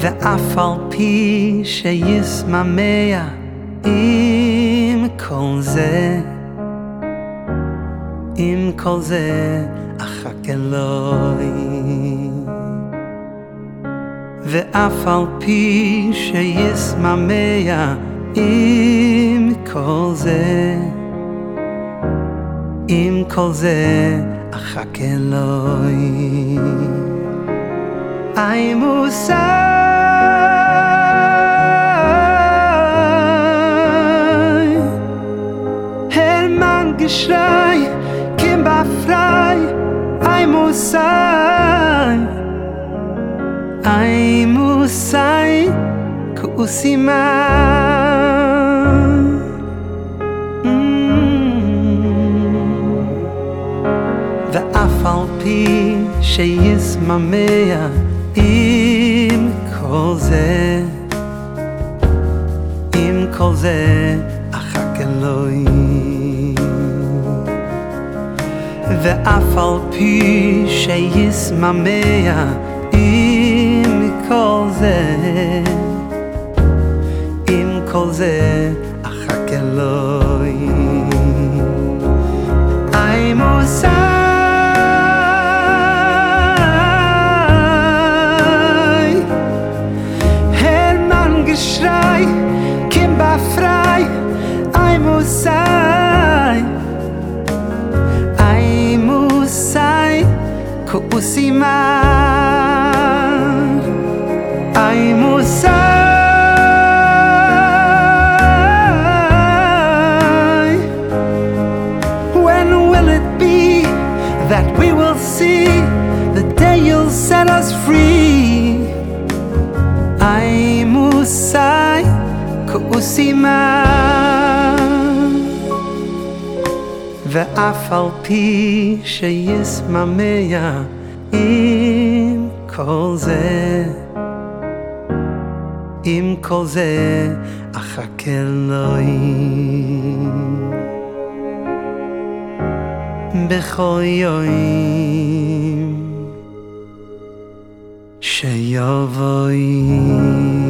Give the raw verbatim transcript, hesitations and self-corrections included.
ואף על פי שישמח עם כל זה, עם כל זה אחכה אלוהי. ואף על פי שישמח עם כל זה, עם כל זה אחכה אלוהי. I Musa Hermann Geschrei Kimba frei I Musa I Musa Kusima ואף על פי שישמח עם כל זה, עם כל זה אחכה אלוהי. ואף על פי שישמח עם כל זה, עם כל זה אחכה אלוהי. I Musa Geschrei, Kimba frei, I Musai, I Musai, Kusima, I Musai. When will it be that we will see the day you'll set us free? I Musai Kusima ואף על פי שישמח עם כל זה, עם כל זה אחכה אלוהי. בכל יום שיבואי